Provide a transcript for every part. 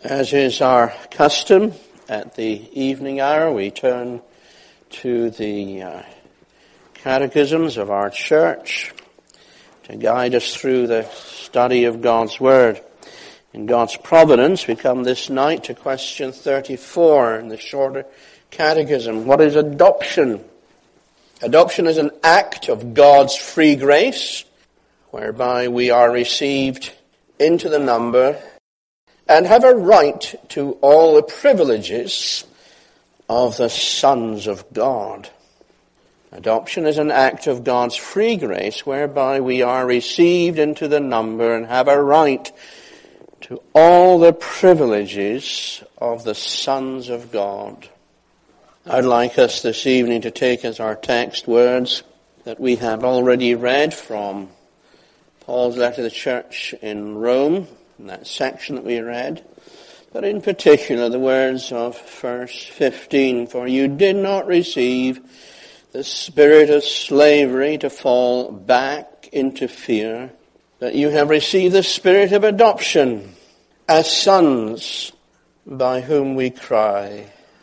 As is our custom at the evening hour, we turn to the catechisms of our church to guide us through the study of God's Word. In God's providence, we come this night to question 34 in the shorter catechism. What is adoption? Adoption is an act of God's free grace, whereby we are received into the number and have a right to all the privileges of the sons of God. Adoption is an act of God's free grace whereby we are received into the number and have a right to all the privileges of the sons of God. I'd like us this evening to take as our text words that we have already read from Paul's letter to the church in Rome, in that section that we read, but in particular the words of verse 15, "For you did not receive the spirit of slavery to fall back into fear, but you have received the spirit of adoption as sons, by whom we cry,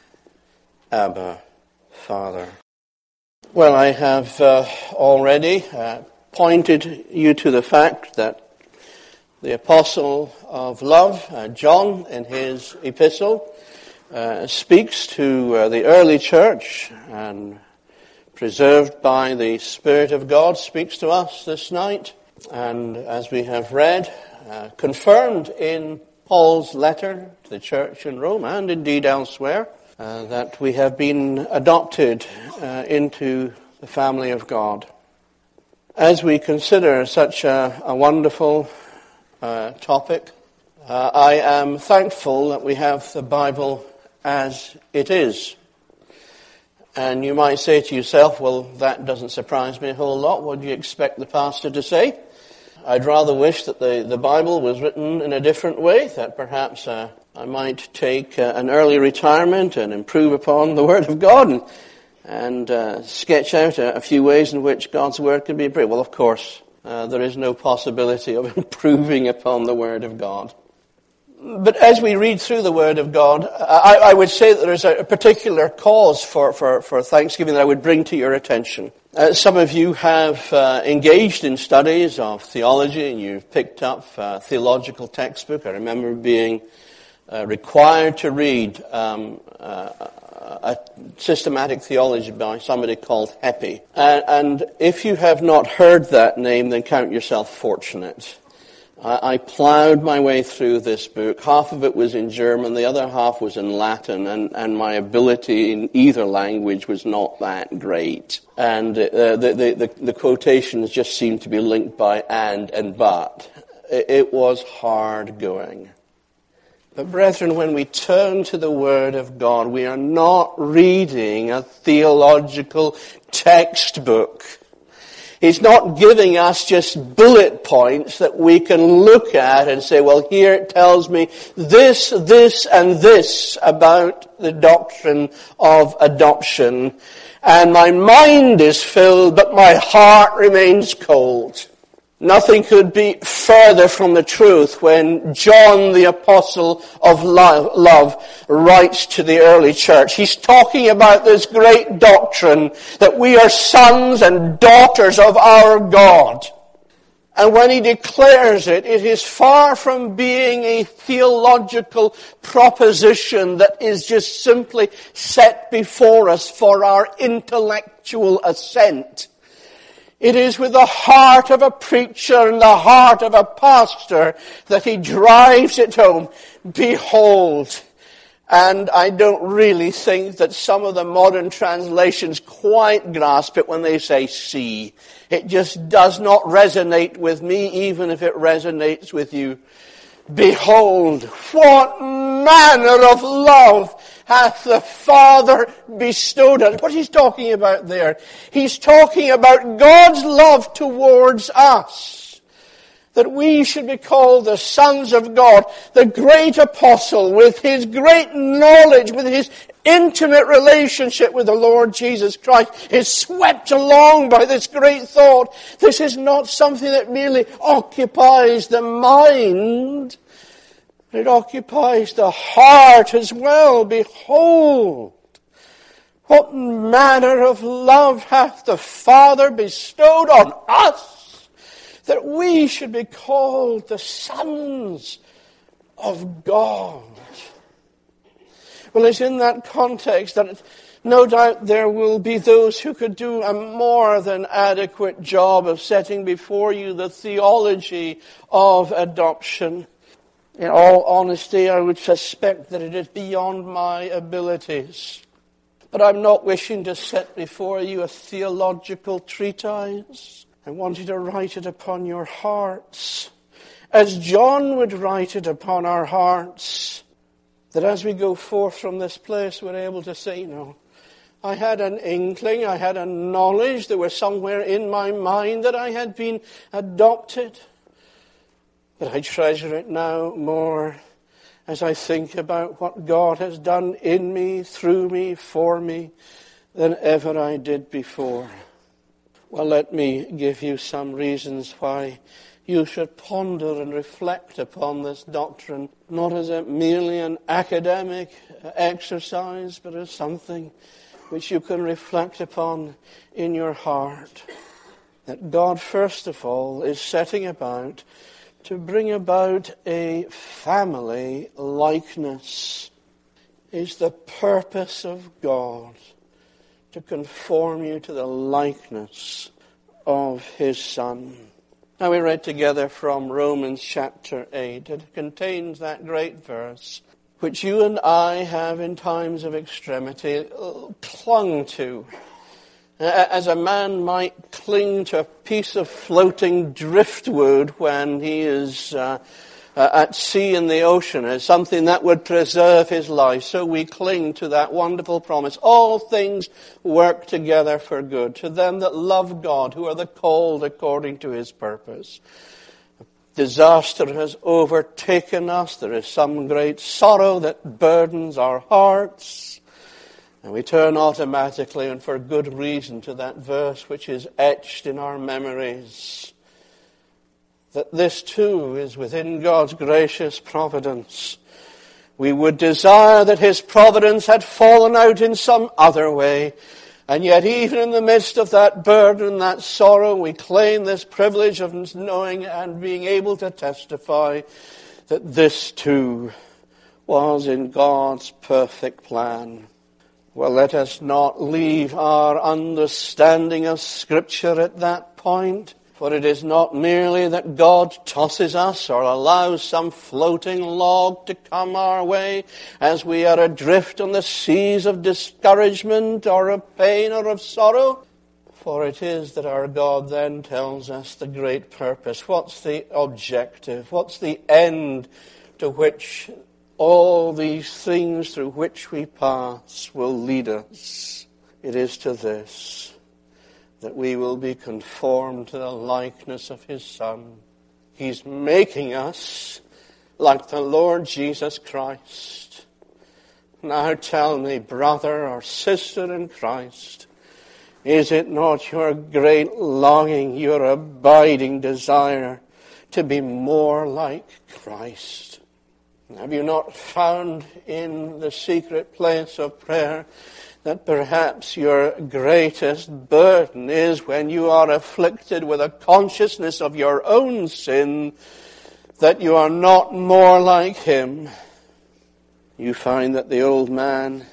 Abba, Father." Well, I have already pointed you to the fact that the Apostle of Love, John, in his epistle, speaks to the early church and, preserved by the Spirit of God, speaks to us this night. And as we have read, confirmed in Paul's letter to the church in Rome and indeed elsewhere, that we have been adopted into the family of God. As we consider such a wonderful topic, I am thankful that we have the Bible as it is. And you might say to yourself, well, that doesn't surprise me a whole lot. What do you expect the pastor to say? I'd rather wish that the Bible was written in a different way, that perhaps I might take an early retirement and improve upon the Word of God and sketch out a few ways in which God's Word can be improved. Well, of course, there is no possibility of improving upon the Word of God. But as we read through the Word of God, I would say that there's a particular cause for thanksgiving that I would bring to your attention. Some of you have engaged in studies of theology and you've picked up a theological textbook. I remember being required to read a systematic theology by somebody called Heppe. And if you have not heard that name, then count yourself fortunate. I plowed my way through this book. Half of it was in German, the other half was in Latin, and my ability in either language was not that great. And the quotations just seemed to be linked by and but. It was hard going. But brethren, when we turn to the Word of God, we are not reading a theological textbook. He's not giving us just bullet points that we can look at and say, well, here it tells me this, and this about the doctrine of adoption. And my mind is filled, but my heart remains cold. Nothing could be further from the truth when John, the apostle of love, writes to the early church. He's talking about this great doctrine that we are sons and daughters of our God. And when he declares it, it is far from being a theological proposition that is just simply set before us for our intellectual assent. It is with the heart of a preacher and the heart of a pastor that he drives it home. Behold. And I don't really think that some of the modern translations quite grasp it when they say see. It just does not resonate with me, even if it resonates with you. Behold, what manner of love hath the Father bestowed us. What he's talking about there? He's talking about God's love towards us. That we should be called the sons of God. The great apostle, with his great knowledge, with his intimate relationship with the Lord Jesus Christ, is swept along by this great thought. This is not something that merely occupies the mind, It occupies the heart as well. Behold, what manner of love hath the Father bestowed on us, that we should be called the sons of God. Well, it's in that context that no doubt there will be those who could do a more than adequate job of setting before you the theology of adoption. In all honesty, I would suspect that it is beyond my abilities. But I'm not wishing to set before you a theological treatise. I want you to write it upon your hearts, as John would write it upon our hearts, that as we go forth from this place, we're able to say, I had an inkling, I had a knowledge, there was somewhere in my mind that I had been adopted. But I treasure it now more as I think about what God has done in me, through me, for me, than ever I did before. Well, let me give you some reasons why you should ponder and reflect upon this doctrine, not as merely an academic exercise, but as something which you can reflect upon in your heart. That God, first of all, is setting about to bring about a family likeness. Is the purpose of God to conform you to the likeness of His Son. Now we read together from Romans chapter 8. It contains that great verse which you and I have in times of extremity clung to. As a man might cling to a piece of floating driftwood when he is at sea in the ocean as something that would preserve his life, so we cling to that wonderful promise. All things work together for good to them that love God, who are the called according to His purpose. Disaster has overtaken us. There is some great sorrow that burdens our hearts. And we turn automatically, and for good reason, to that verse which is etched in our memories. That this too is within God's gracious providence. We would desire that His providence had fallen out in some other way. And yet even in the midst of that burden, that sorrow, we claim this privilege of knowing and being able to testify that this too was in God's perfect plan. Well, let us not leave our understanding of Scripture at that point, for it is not merely that God tosses us or allows some floating log to come our way as we are adrift on the seas of discouragement or of pain or of sorrow, for it is that our God then tells us the great purpose. What's the objective? What's the end to which all these things through which we pass will lead us? It is to this, that we will be conformed to the likeness of His Son. He's making us like the Lord Jesus Christ. Now tell me, brother or sister in Christ, is it not your great longing, your abiding desire to be more like Christ? Have you not found in the secret place of prayer that perhaps your greatest burden is when you are afflicted with a consciousness of your own sin, that you are not more like Him? You find that the old man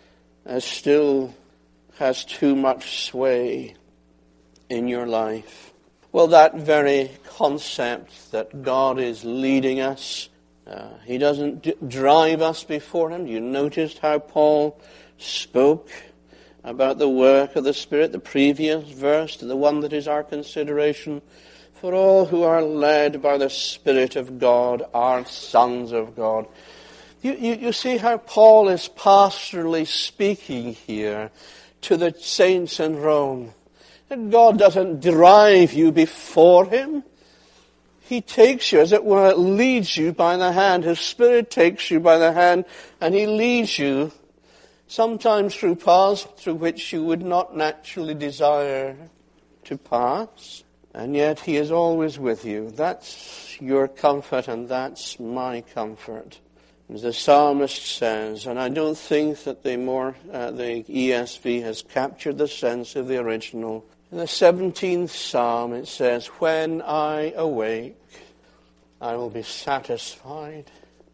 still has too much sway in your life. Well, that very concept that God is leading us, He doesn't drive us before Him. You noticed how Paul spoke about the work of the Spirit, the previous verse to the one that is our consideration. For all who are led by the Spirit of God are sons of God. You see how Paul is pastorally speaking here to the saints in Rome. That God doesn't drive you before Him. He takes you, as it were, leads you by the hand. His Spirit takes you by the hand, and He leads you, sometimes through paths through which you would not naturally desire to pass. And yet he is always with you. That's your comfort and that's my comfort. As the psalmist says, and I don't think that the ESV has captured the sense of the original. In the 17th Psalm it says, when I awake, I will be satisfied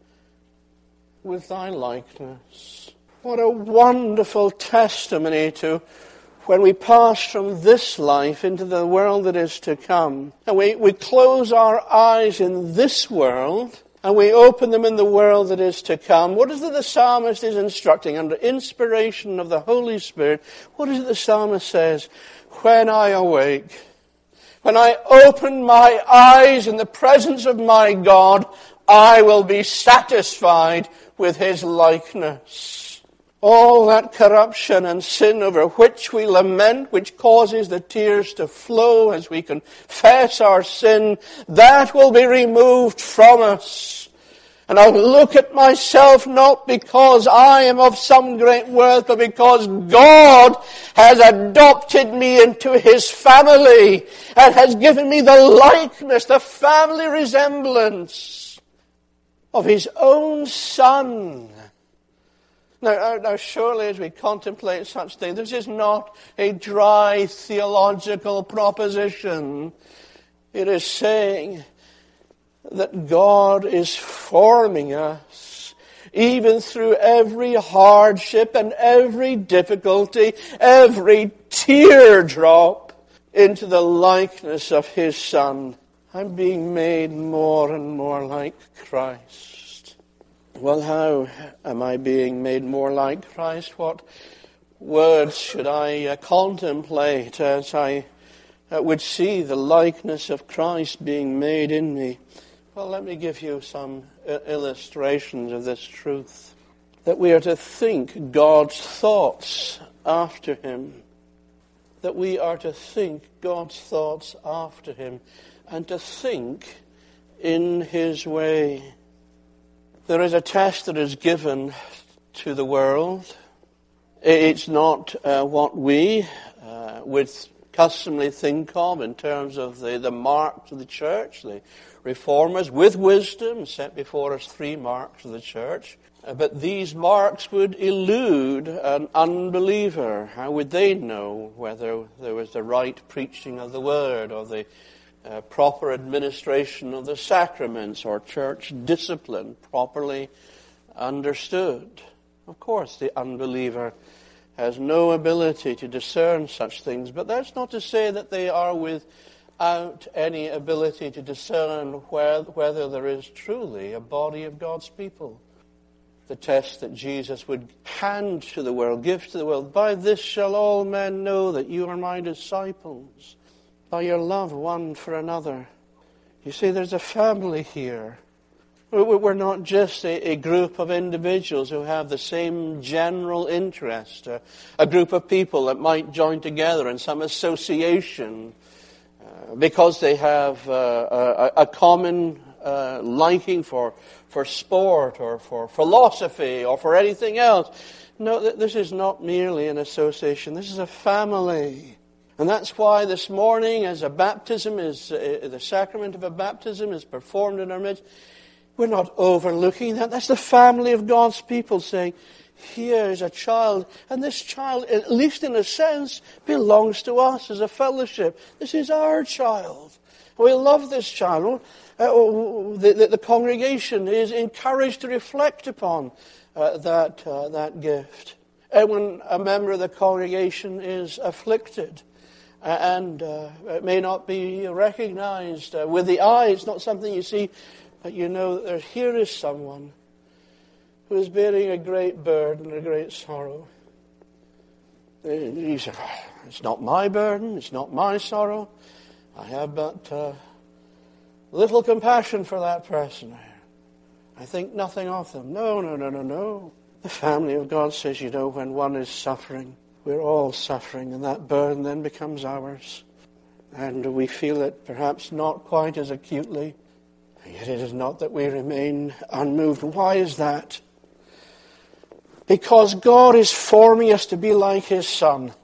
with thy likeness. What a wonderful testimony to when we pass from this life into the world that is to come. And we close our eyes in this world and we open them in the world that is to come. What is it the psalmist is instructing under inspiration of the Holy Spirit? What is it the psalmist says? When I awake, when I open my eyes in the presence of my God, I will be satisfied with his likeness. All that corruption and sin over which we lament, which causes the tears to flow as we confess our sin, that will be removed from us. And I'll look at myself not because I am of some great worth, but because God has adopted me into his family and has given me the likeness, the family resemblance of his own Son. Now, surely as we contemplate such things, this is not a dry theological proposition. It is saying that God is forming us, even through every hardship and every difficulty, every teardrop, into the likeness of his Son. I'm being made more and more like Christ. Well, how am I being made more like Christ? What words should I contemplate as I would see the likeness of Christ being made in me? Well, let me give you some illustrations of this truth. That we are to think God's thoughts after him. That we are to think God's thoughts after him. And to think in his way. There is a test that is given to the world. It's not what we would customly think of in terms of the marks of the church. The reformers, with wisdom, set before us 3 marks of the church. But these marks would elude an unbeliever. How would they know whether there was the right preaching of the word or the proper administration of the sacraments or church discipline properly understood? Of course, the unbeliever has no ability to discern such things, but that's not to say that they are without any ability to discern whether there is truly a body of God's people. The test that Jesus would hand to the world, give to the world, by this shall all men know that you are my disciples, by your love one for another. You see, there's a family here. We're not just a group of individuals who have the same general interest, a group of people that might join together in some association because they have a common liking for sport or for philosophy or for anything else. No, this is not merely an association. This is a family. And that's why this morning, as a baptism is, the sacrament of a baptism is performed in our midst, we're not overlooking that. That's the family of God's people saying, here is a child, and this child, at least in a sense, belongs to us as a fellowship. This is our child. We love this child. The congregation is encouraged to reflect upon that gift. And when a member of the congregation is afflicted, and it may not be recognized with the eye, it's not something you see, but you know that here is someone who is bearing a great burden, a great sorrow. You say, it's not my burden, it's not my sorrow. I have but little compassion for that person. I think nothing of them. No. The family of God says, you know, when one is suffering, we're all suffering, and that burden then becomes ours. And we feel it perhaps not quite as acutely, yet it is not that we remain unmoved. Why is that? Because God is forming us to be like his Son.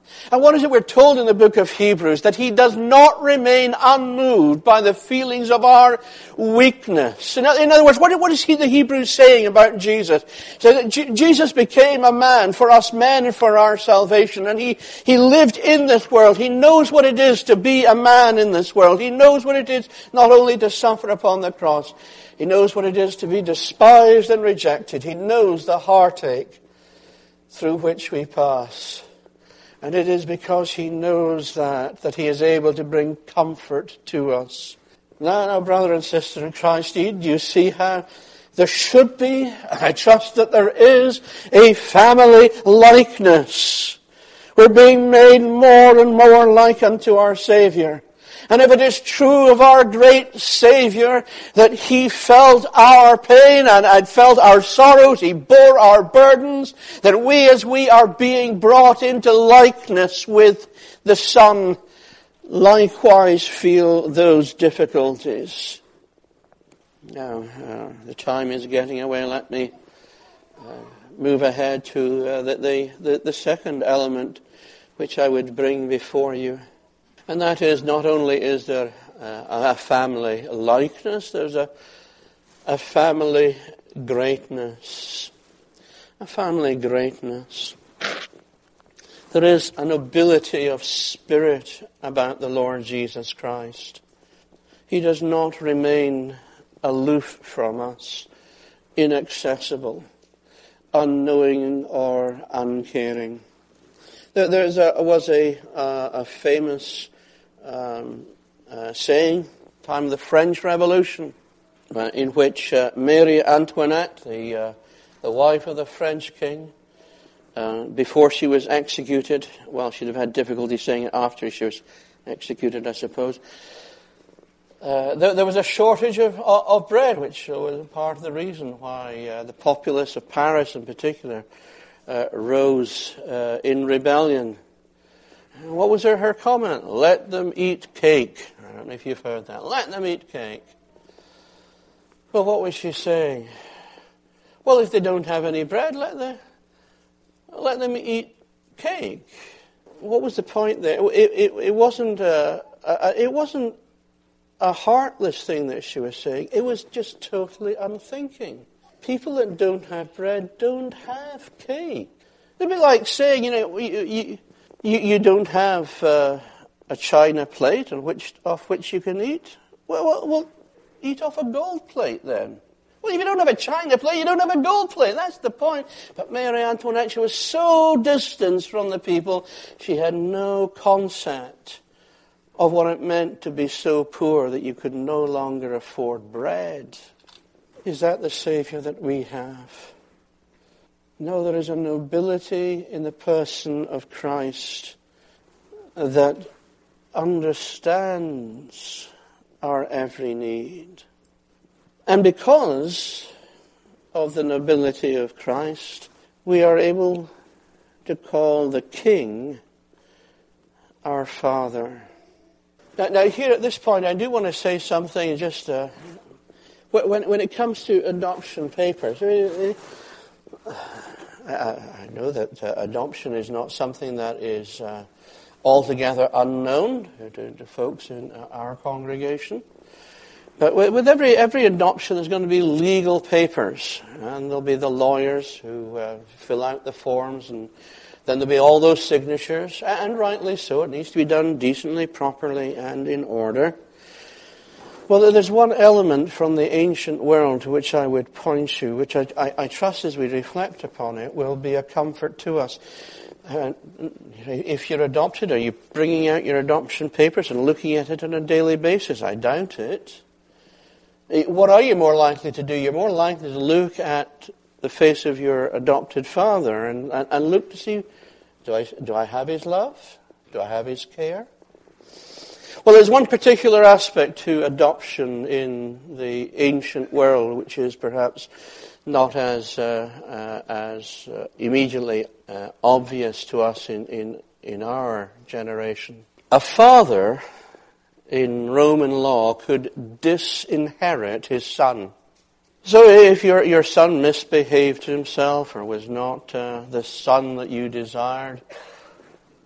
And what is it we're told in the book of Hebrews? That He does not remain unmoved by the feelings of our weakness. In other words, what is the Hebrews saying about Jesus? So that Jesus became a man for us men and for our salvation. And He lived in this world. He knows what it is to be a man in this world. He knows what it is not only to suffer upon the cross. He knows what it is to be despised and rejected. He knows the heartache through which we pass. And it is because He knows that He is able to bring comfort to us. Now, brother and sister in Christ, do you see how there should be, I trust that there is, a family likeness. We're being made more and more like unto our Savior. And if it is true of our great Savior that He felt our pain and had felt our sorrows, He bore our burdens, that we as we are being brought into likeness with the Son, likewise feel those difficulties. Now, the time is getting away. Let me move ahead to the second element which I would bring before you. And that is, not only is there a family likeness, there's a family greatness. A family greatness. There is a nobility of spirit about the Lord Jesus Christ. He does not remain aloof from us, inaccessible, unknowing or uncaring. There was a famous saying, time of the French Revolution, in which Marie Antoinette, the wife of the French king, before she was executed, well, she'd have had difficulty saying it after she was executed, I suppose. There was a shortage of bread, which was part of the reason why the populace of Paris in particular rose in rebellion. What was her comment? Let them eat cake. I don't know if you've heard that. Let them eat cake. Well, what was she saying? Well, if they don't have any bread, let them eat cake. What was the point there? It wasn't a heartless thing that she was saying. It was just totally unthinking. People that don't have bread don't have cake. It'd be like saying, you don't have a china plate off which you can eat. Well, eat off a gold plate then. Well, if you don't have a china plate, you don't have a gold plate. That's the point. But Marie Antoinette, she was so distanced from the people, she had no concept of what it meant to be so poor that you could no longer afford bread. Is that the Savior that we have? No, there is a nobility in the person of Christ that understands our every need. And because of the nobility of Christ, we are able to call the King our Father. Now here at this point, I do want to say something just when it comes to adoption papers. I know that adoption is not something that is altogether unknown to folks in our congregation. But with every adoption, there's going to be legal papers, and there'll be the lawyers who fill out the forms, and then there'll be all those signatures, and rightly so. It needs to be done decently, properly, and in order. Well, there's one element from the ancient world to which I would point you, which I trust as we reflect upon it will be a comfort to us. If you're adopted, are you bringing out your adoption papers and looking at it on a daily basis? I doubt it. What are you more likely to do? You're more likely to look at the face of your adopted father and look to see, do I have his love? Do I have his care? Well, there's one particular aspect to adoption in the ancient world which is perhaps not as immediately obvious to us in our generation. A father in Roman law could disinherit his son. So if your son misbehaved himself or was not the son that you desired,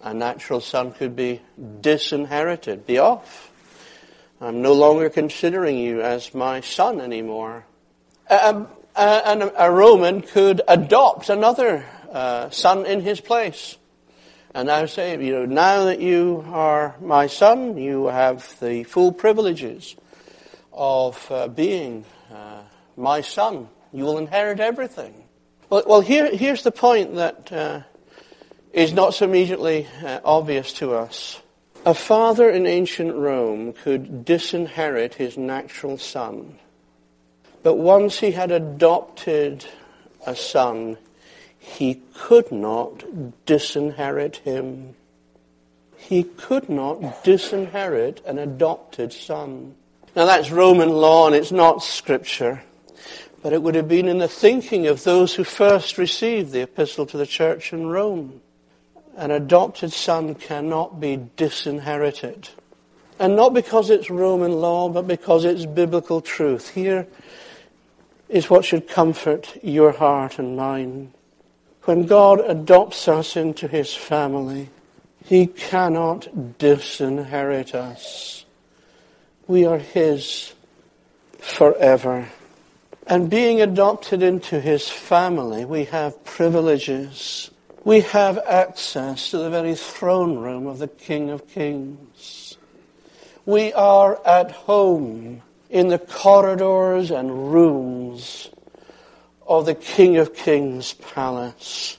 a natural son could be disinherited, be off. I'm no longer considering you as my son anymore. And a Roman could adopt another son in his place. And now say, now that you are my son, you have the full privileges of being my son. You will inherit everything. Well, here's the point that is not so immediately obvious to us. A father in ancient Rome could disinherit his natural son. But once he had adopted a son, he could not disinherit him. He could not disinherit an adopted son. Now that's Roman law and it's not Scripture. But it would have been in the thinking of those who first received the epistle to the church in Rome. An adopted son cannot be disinherited. And not because it's Roman law, but because it's biblical truth. Here is what should comfort your heart and mine. When God adopts us into his family, he cannot disinherit us. We are his forever. And being adopted into his family, we have privileges. We have access to the very throne room of the King of Kings. We are at home in the corridors and rooms of the King of Kings' palace.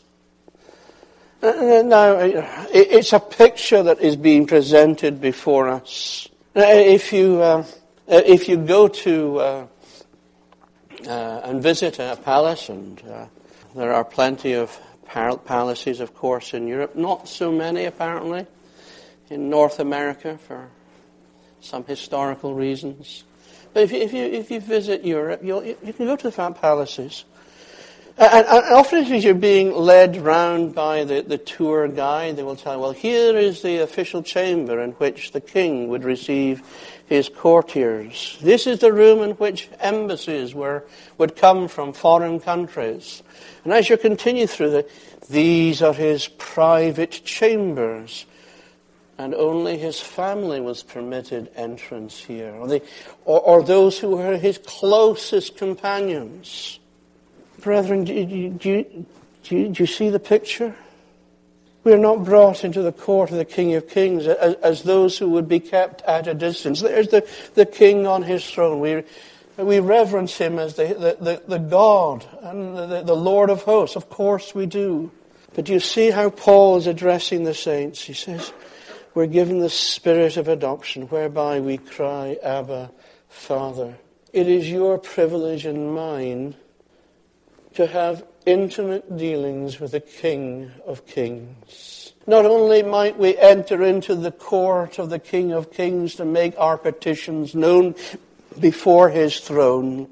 Now, it's a picture that is being presented before us. If you go to and visit a palace, and there are plenty of palaces, of course, in Europe. Not so many, apparently, in North America for some historical reasons. But if you visit Europe, you can go to the palaces. And often as you're being led round by the tour guide, they will tell you, well, here is the official chamber in which the king would receive his courtiers. This is the room in which embassies would come from foreign countries. And as you continue through these are his private chambers. And only his family was permitted entrance here. Or those who were his closest companions. Brethren, do you see the picture? We are not brought into the court of the King of Kings as those who would be kept at a distance. There's the King on his throne. We reverence him as the God and the Lord of hosts. Of course we do. But do you see how Paul is addressing the saints? He says, we're given the spirit of adoption, whereby we cry, Abba, Father. It is your privilege and mine to have intimate dealings with the King of Kings. Not only might we enter into the court of the King of Kings to make our petitions known before his throne,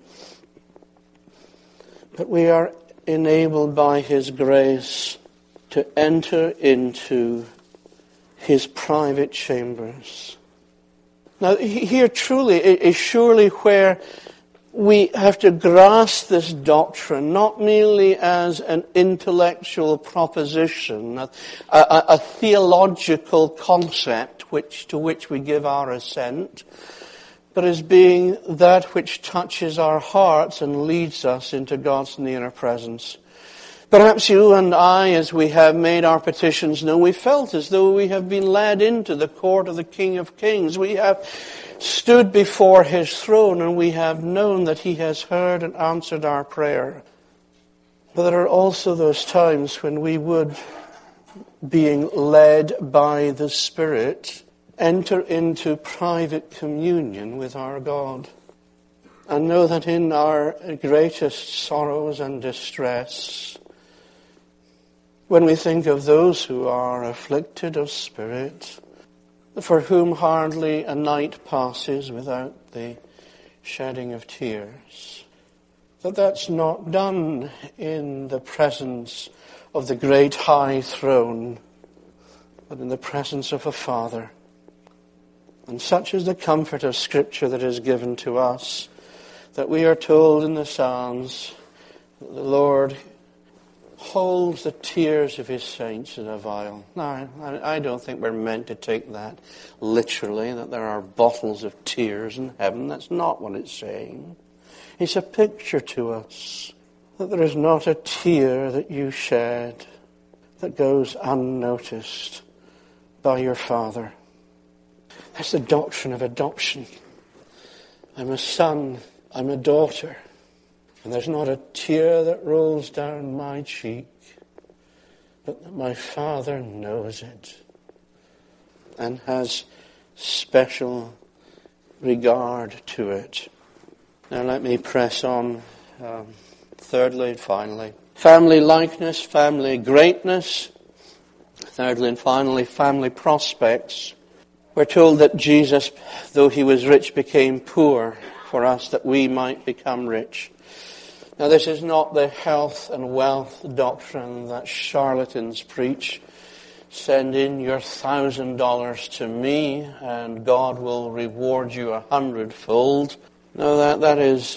but we are enabled by his grace to enter into his private chambers. Now, here truly is surely where we have to grasp this doctrine, not merely as an intellectual proposition, a theological concept to which we give our assent, but as being that which touches our hearts and leads us into God's nearer presence. Perhaps you and I, as we have made our petitions known, we felt as though we have been led into the court of the King of Kings. We have stood before his throne and we have known that he has heard and answered our prayer. But there are also those times when we would, being led by the Spirit, enter into private communion with our God. And know that in our greatest sorrows and distress, when we think of those who are afflicted of spirit, for whom hardly a night passes without the shedding of tears, that's not done in the presence of the great high throne, but in the presence of a Father. And such is the comfort of Scripture that is given to us, that we are told in the Psalms, the Lord holds the tears of his saints in a vial. Now, I don't think we're meant to take that literally, that there are bottles of tears in heaven. That's not what it's saying. It's a picture to us that there is not a tear that you shed that goes unnoticed by your Father. That's the doctrine of adoption. I'm a son, I'm a daughter, and there's not a tear that rolls down my cheek, but that my Father knows it and has special regard to it. Now let me press on, thirdly and finally. Family likeness, family greatness. Thirdly and finally, family prospects. We're told that Jesus, though he was rich, became poor for us that we might become rich. Now this is not the health and wealth doctrine that charlatans preach. Send in your $1,000 to me and God will reward you 100-fold. No, that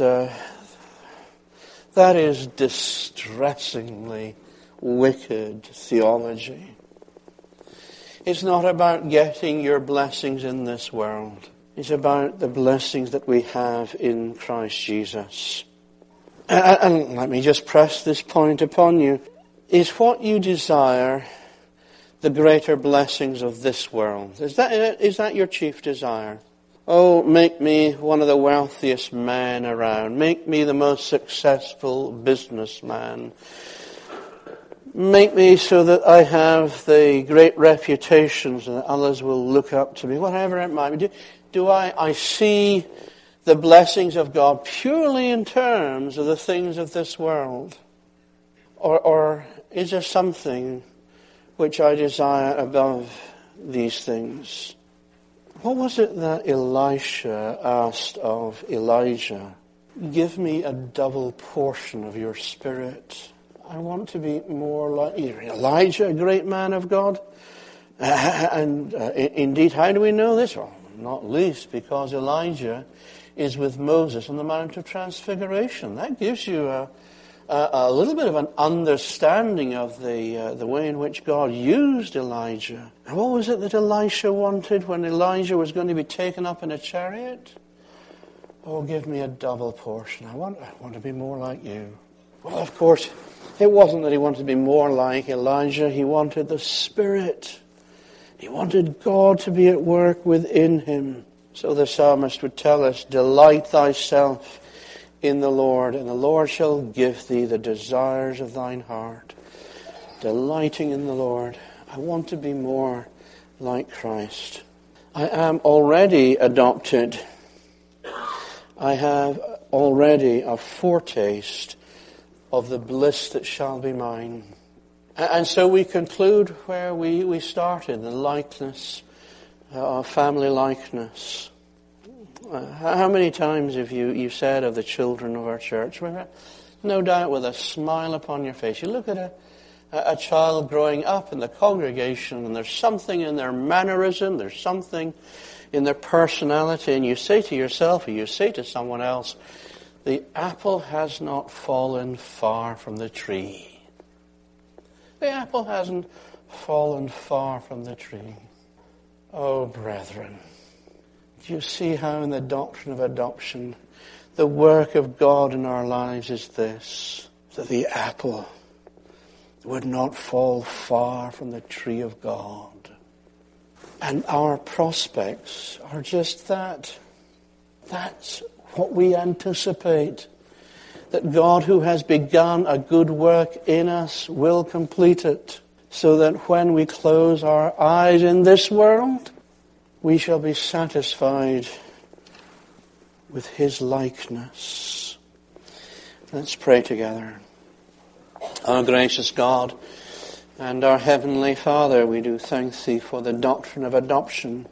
is distressingly wicked theology. It's not about getting your blessings in this world. It's about the blessings that we have in Christ Jesus. And let me just press this point upon you. Is what you desire the greater blessings of this world? Is that your chief desire? Oh, make me one of the wealthiest men around. Make me the most successful businessman. Make me so that I have the great reputations and that others will look up to me, whatever it might be. Do I see the blessings of God purely in terms of the things of this world? Or is there something which I desire above these things? What was it that Elisha asked of Elijah? Give me a double portion of your spirit. I want to be more like Elijah, a great man of God. Indeed, how do we know this? Well, not least because Elijah is with Moses on the Mount of Transfiguration. That gives you a little bit of an understanding of the way in which God used Elijah. And what was it that Elisha wanted when Elijah was going to be taken up in a chariot? Oh, give me a double portion. I want to be more like you. Well, of course, it wasn't that he wanted to be more like Elijah. He wanted the Spirit. He wanted God to be at work within him. So the psalmist would tell us, delight thyself in the Lord, and the Lord shall give thee the desires of thine heart. Delighting in the Lord. I want to be more like Christ. I am already adopted. I have already a foretaste of the bliss that shall be mine. And so we conclude where we started, the likeness, our family likeness. How many times have you said of the children of our church, no doubt with a smile upon your face, you look at a child growing up in the congregation and there's something in their mannerism, there's something in their personality, and you say to yourself or you say to someone else, the apple has not fallen far from the tree. The apple hasn't fallen far from the tree. Oh, brethren, do you see how in the doctrine of adoption, the work of God in our lives is this, that the apple would not fall far from the tree of God. And our prospects are just that. That's what we anticipate. That God who has begun a good work in us will complete it. So that when we close our eyes in this world, we shall be satisfied with His likeness. Let's pray together. Our gracious God and our Heavenly Father, we do thank Thee for the doctrine of adoption.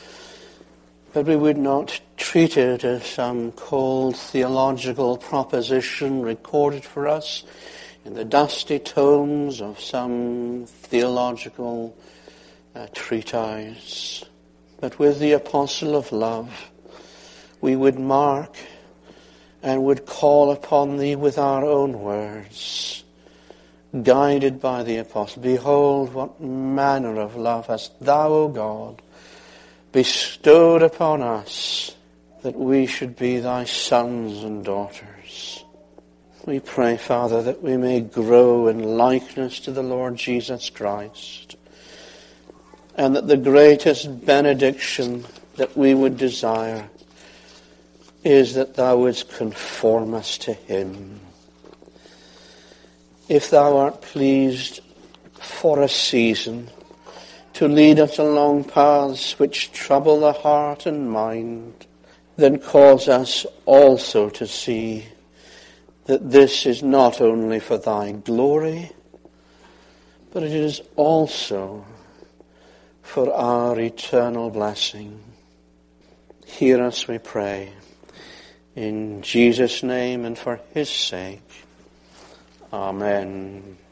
But we would not treat it as some cold theological proposition recorded for us in the dusty tomes of some theological treatise. But with the apostle of love, we would mark and would call upon Thee with our own words. guided by the apostle. Behold, what manner of love hast thou, O God, bestowed upon us, that we should be thy sons and daughters. We pray, Father, that we may grow in likeness to the Lord Jesus Christ, and that the greatest benediction that we would desire is that thou wouldst conform us to him. If thou art pleased for a season to lead us along paths which trouble the heart and mind, then cause us also to see that this is not only for thy glory, but it is also for our eternal blessing. Hear us, we pray, in Jesus' name and for his sake. Amen.